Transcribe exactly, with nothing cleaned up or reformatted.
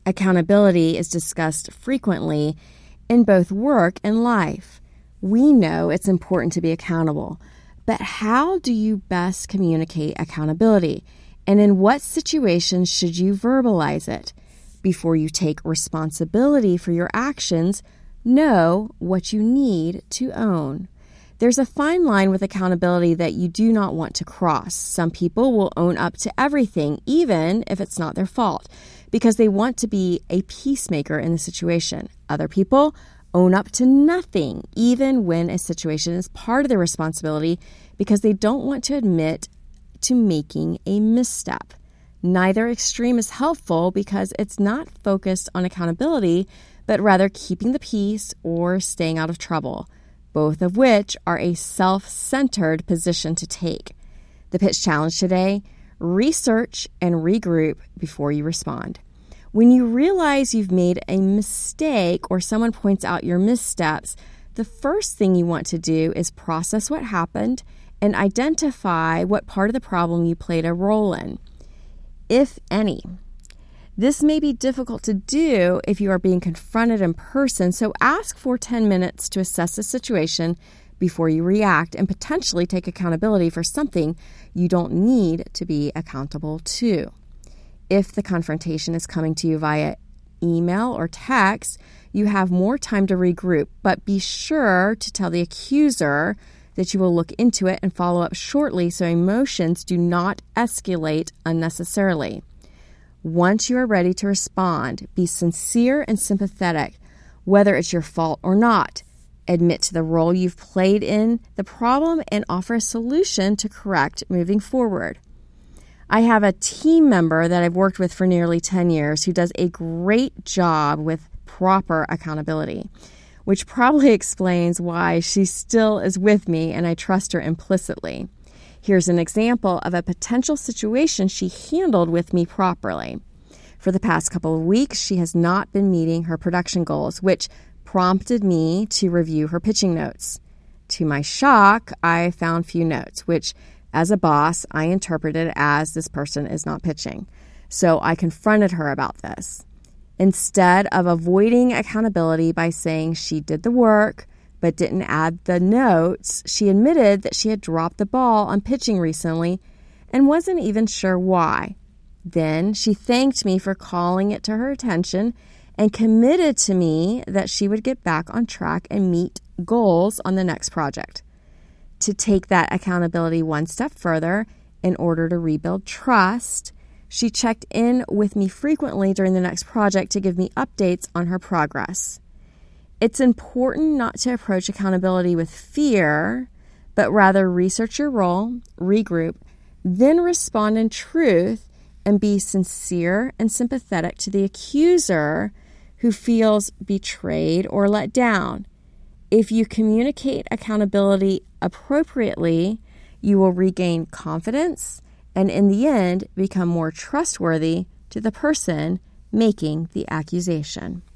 Accountability is discussed frequently in both work and life. We know it's important to be accountable, but how do you best communicate accountability? And in what situations should you verbalize it? Before you take responsibility for your actions, know what you need to own. There's a fine line with accountability that you do not want to cross. Some people will own up to everything, even if it's not their fault, because they want to be a peacemaker in the situation. Other people own up to nothing, even when a situation is part of their responsibility, because they don't want to admit to making a misstep. Neither extreme is helpful because it's not focused on accountability, but rather keeping the peace or staying out of trouble, both of which are a self-centered position to take. The pitch challenge today: research and regroup before you respond. When you realize you've made a mistake or someone points out your missteps, the first thing you want to do is process what happened and identify what part of the problem you played a role in, if any. This may be difficult to do if you are being confronted in person, so ask for ten minutes to assess the situation before you react and potentially take accountability for something you don't need to be accountable to. If the confrontation is coming to you via email or text, you have more time to regroup, but be sure to tell the accuser that you will look into it and follow up shortly so emotions do not escalate unnecessarily. Once you are ready to respond, be sincere and sympathetic, whether it's your fault or not. Admit to the role you've played in the problem and offer a solution to correct moving forward. I have a team member that I've worked with for nearly ten years who does a great job with proper accountability, which probably explains why she still is with me and I trust her implicitly. Here's an example of a potential situation she handled with me properly. For the past couple of weeks, she has not been meeting her production goals, which prompted me to review her pitching notes. To my shock, I found few notes, which as a boss, I interpreted as this person is not pitching. So I confronted her about this. Instead of avoiding accountability by saying she did the work but didn't add the notes, she admitted that she had dropped the ball on pitching recently and wasn't even sure why. Then she thanked me for calling it to her attention and committed to me that she would get back on track and meet goals on the next project. To take that accountability one step further, in order to rebuild trust, she checked in with me frequently during the next project to give me updates on her progress. It's important not to approach accountability with fear, but rather research your role, regroup, then respond in truth and be sincere and sympathetic to the accuser who feels betrayed or let down. If you communicate accountability appropriately, you will regain confidence and in the end become more trustworthy to the person making the accusation.